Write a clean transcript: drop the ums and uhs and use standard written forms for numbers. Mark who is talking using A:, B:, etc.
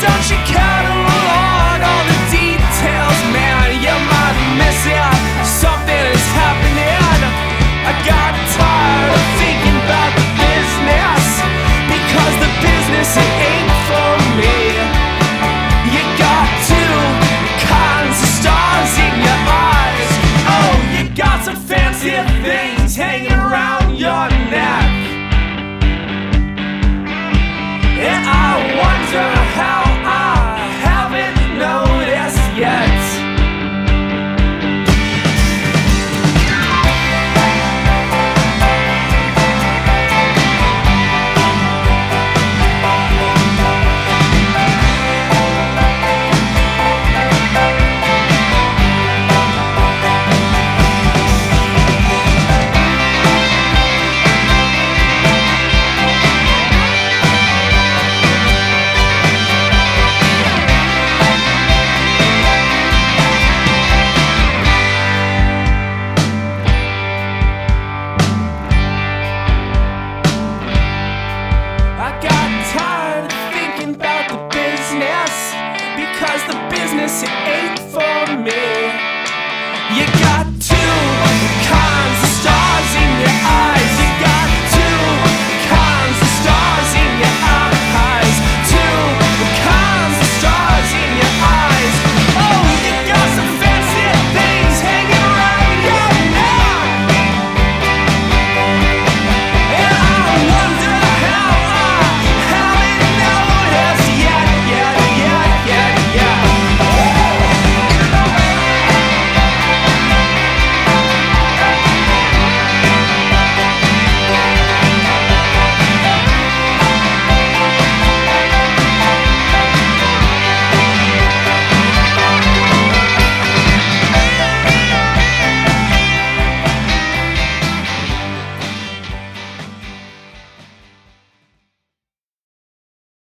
A: Don't you care to log all the details, man? You might miss it. Something is happening. I got tired of thinking about the business, because the business it ain't for me. You got two kinds of stars in your eyes. Oh, you got some fancy things hanging around your neck. And I wonder how I haven't noticed yet. Because the business it ain't for me. You